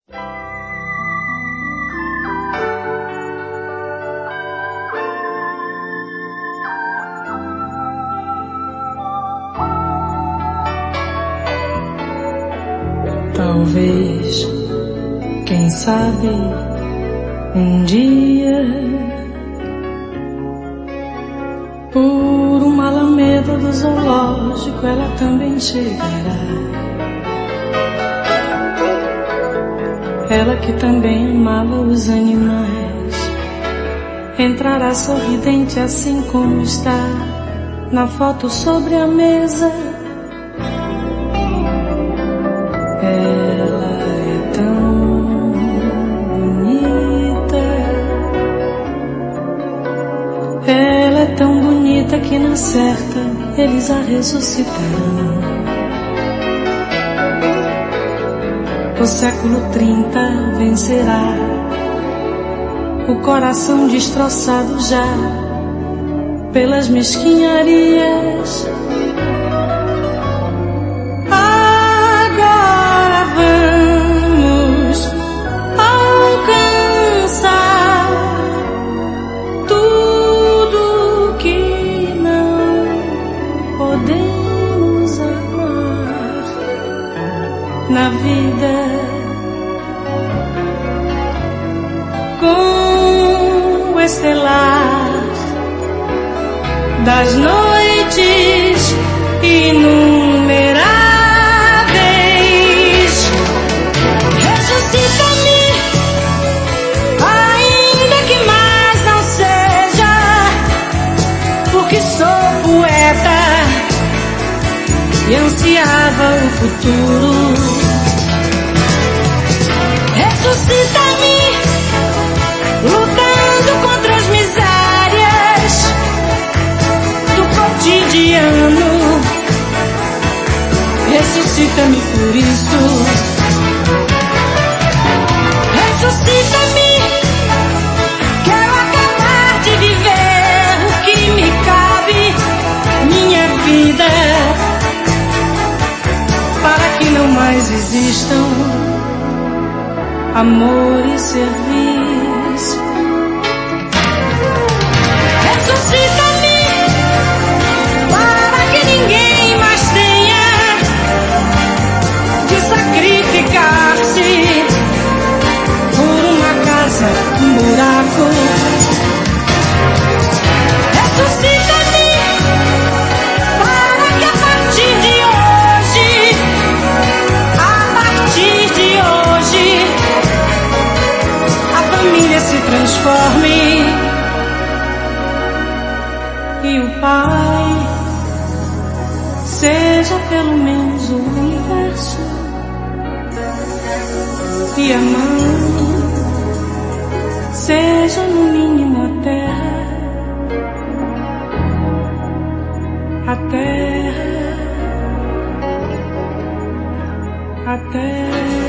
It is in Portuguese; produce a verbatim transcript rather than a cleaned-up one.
Talvez, quem sabe, um dia, por uma alameda do zoológico, ela também chegará. Ela que também amava os animais, entrará sorridente assim como está na foto sobre a mesa. Ela é tão bonita, ela é tão bonita que na certa eles a ressuscitarão. O século trinta vencerá o coração destroçado já pelas mesquinharias. Agora vamos alcançar tudo que não podemos amar na vida. Com o estelar das noites inumeráveis, ressuscita-me, ainda que mais não seja, porque sou poeta e ansiava o futuro. Ressuscita-me, lutando contra as misérias do cotidiano. Ressuscita-me por isso. Ressuscita-me, quero acabar de viver o que me cabe, minha vida, para que não mais existam amor e serviço. Ressuscita-me, para que ninguém mais tenha de sacrificar-se por uma casa, um buraco. Ressuscita-me, para que a partir de hoje, a partir de hoje, a família se transforme e o pai seja pelo menos o universo e a mãe seja no mínimo a terra, a terra, a terra.